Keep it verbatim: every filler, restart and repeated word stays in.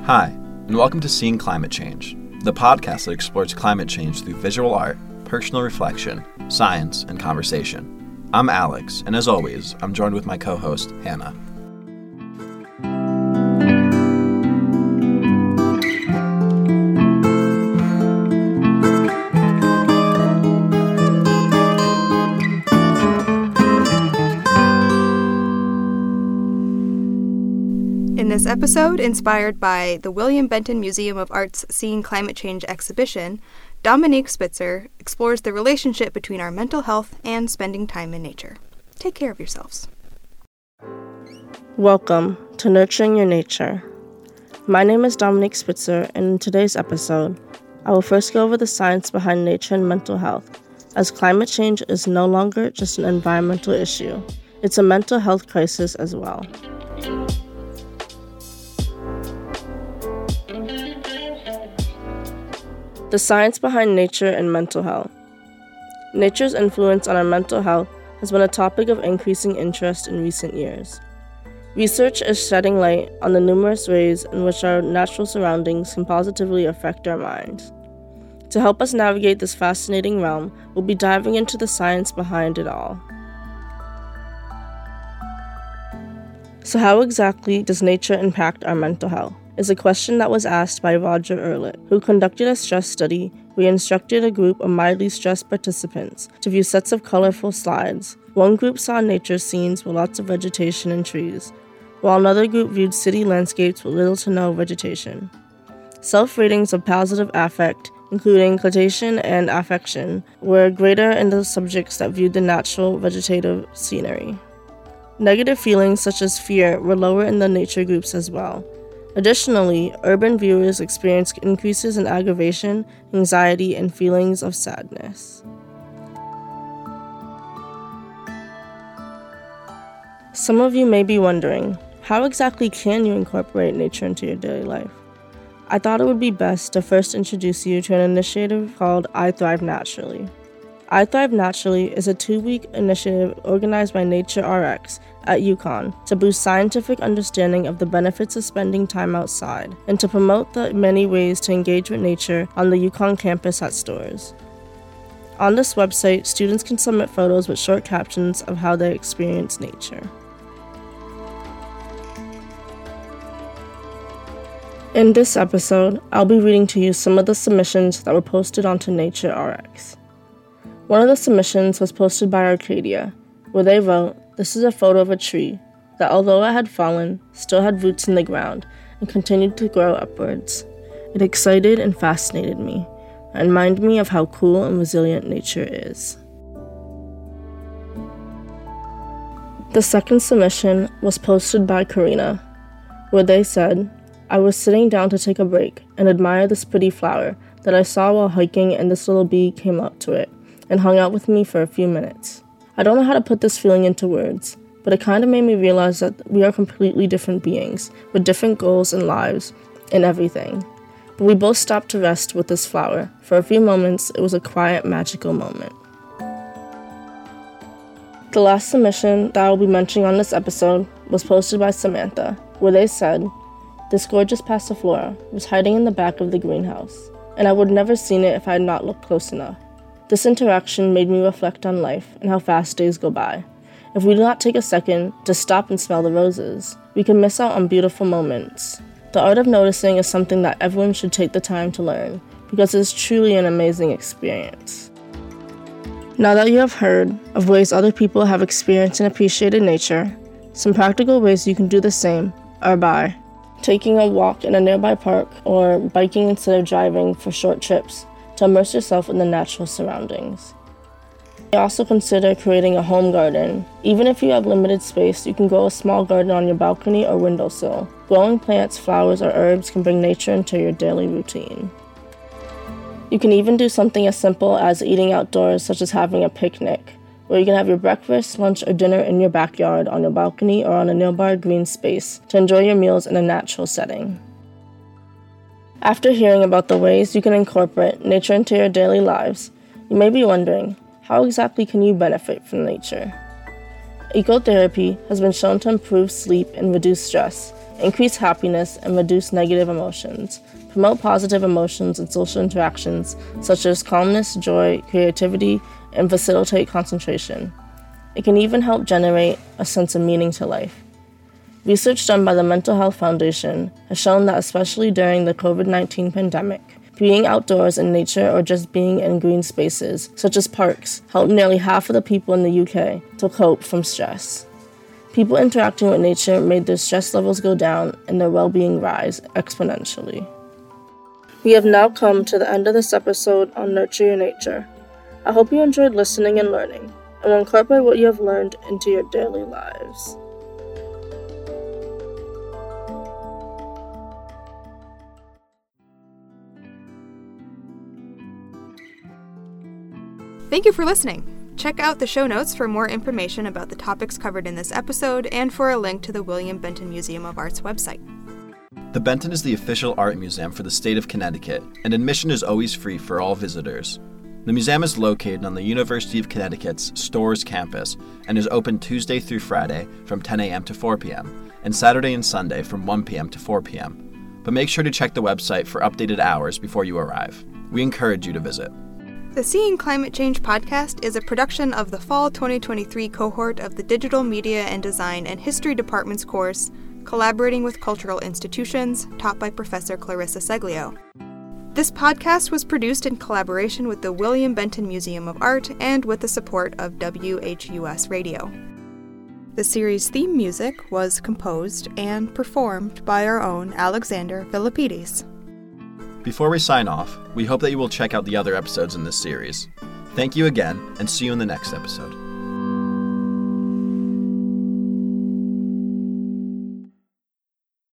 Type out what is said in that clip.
Hi, and welcome to Seeing Climate Change, the podcast that explores climate change through visual art, personal reflection, science, and conversation. I'm Alex, and as always, I'm joined with my co-host, Hannah. In this episode, inspired by the William Benton Museum of Art's Seeing Climate Change exhibition, Dominique Spitzer explores the relationship between our mental health and spending time in nature. Take care of yourselves. Welcome to Nurturing Your Nature. My name is Dominique Spitzer, and in today's episode, I will first go over the science behind nature and mental health, as climate change is no longer just an environmental issue, it's a mental health crisis as well. The science behind nature and mental health. Nature's influence on our mental health has been a topic of increasing interest in recent years. Research is shedding light on the numerous ways in which our natural surroundings can positively affect our minds. To help us navigate this fascinating realm, we'll be diving into the science behind it all. So how exactly does nature impact our mental health? Is a question that was asked by Roger Ehrlich, who conducted a stress study where he instructed a group of mildly stressed participants to view sets of colorful slides. One group saw nature scenes with lots of vegetation and trees, while another group viewed city landscapes with little to no vegetation. Self-ratings of positive affect, including cogitation and affection, were greater in the subjects that viewed the natural vegetative scenery. Negative feelings such as fear were lower in the nature groups as well. Additionally, urban viewers experienced increases in aggravation, anxiety, and feelings of sadness. Some of you may be wondering, how exactly can you incorporate nature into your daily life? I thought it would be best to first introduce you to an initiative called I Thrive Naturally. I Thrive Naturally is a two-week initiative organized by NatureRx at UConn to boost scientific understanding of the benefits of spending time outside and to promote the many ways to engage with nature on the UConn campus at Storrs. On this website, students can submit photos with short captions of how they experience nature. In this episode, I'll be reading to you some of the submissions that were posted onto NatureRx. One of the submissions was posted by Arcadia, where they wrote, "This is a photo of a tree that, although it had fallen, still had roots in the ground and continued to grow upwards. It excited and fascinated me, and reminded me of how cool and resilient nature is." The second submission was posted by Karina, where they said, "I was sitting down to take a break and admire this pretty flower that I saw while hiking, and this little bee came up to it and hung out with me for a few minutes. I don't know how to put this feeling into words, but it kind of made me realize that we are completely different beings with different goals and lives and everything. But we both stopped to rest with this flower. For a few moments, it was a quiet, magical moment." The last submission that I will be mentioning on this episode was posted by Samantha, where they said, "This gorgeous passiflora was hiding in the back of the greenhouse, and I would never seen it if I had not looked close enough. This interaction made me reflect on life and how fast days go by. If we do not take a second to stop and smell the roses, we can miss out on beautiful moments. The art of noticing is something that everyone should take the time to learn, because it is truly an amazing experience." Now that you have heard of ways other people have experienced and appreciated nature, some practical ways you can do the same are by taking a walk in a nearby park or biking instead of driving for short trips to immerse yourself in the natural surroundings. You also consider creating a home garden. Even if you have limited space, you can grow a small garden on your balcony or windowsill. Growing plants, flowers, or herbs can bring nature into your daily routine. You can even do something as simple as eating outdoors, such as having a picnic, where you can have your breakfast, lunch, or dinner in your backyard, on your balcony, or on a nearby green space to enjoy your meals in a natural setting. After hearing about the ways you can incorporate nature into your daily lives, you may be wondering, how exactly can you benefit from nature? Ecotherapy has been shown to improve sleep and reduce stress, increase happiness, and reduce negative emotions, promote positive emotions and social interactions such as calmness, joy, creativity, and facilitate concentration. It can even help generate a sense of meaning to life. Research done by the Mental Health Foundation has shown that especially during the covid nineteen pandemic, being outdoors in nature or just being in green spaces, such as parks, helped nearly half of the people in the U K to cope from stress. People interacting with nature made their stress levels go down and their well-being rise exponentially. We have now come to the end of this episode on Nurture Your Nature. I hope you enjoyed listening and learning, and will incorporate what you have learned into your daily lives. Thank you for listening. Check out the show notes for more information about the topics covered in this episode and for a link to the William Benton Museum of Art's website. The Benton is the official art museum for the state of Connecticut, and admission is always free for all visitors. The museum is located on the University of Connecticut's Storrs campus and is open Tuesday through Friday from ten a.m. to four p.m. and Saturday and Sunday from one p.m. to four p.m. But make sure to check the website for updated hours before you arrive. We encourage you to visit. The Seeing Climate Change podcast is a production of the Fall twenty twenty-three cohort of the Digital Media and Design and History Department's course, Collaborating with Cultural Institutions, taught by Professor Clarissa Seglio. This podcast was produced in collaboration with the William Benton Museum of Art and with the support of W H U S Radio. The series' theme music was composed and performed by our own Alexander Philippides. Before we sign off, we hope that you will check out the other episodes in this series. Thank you again, and see you in the next episode.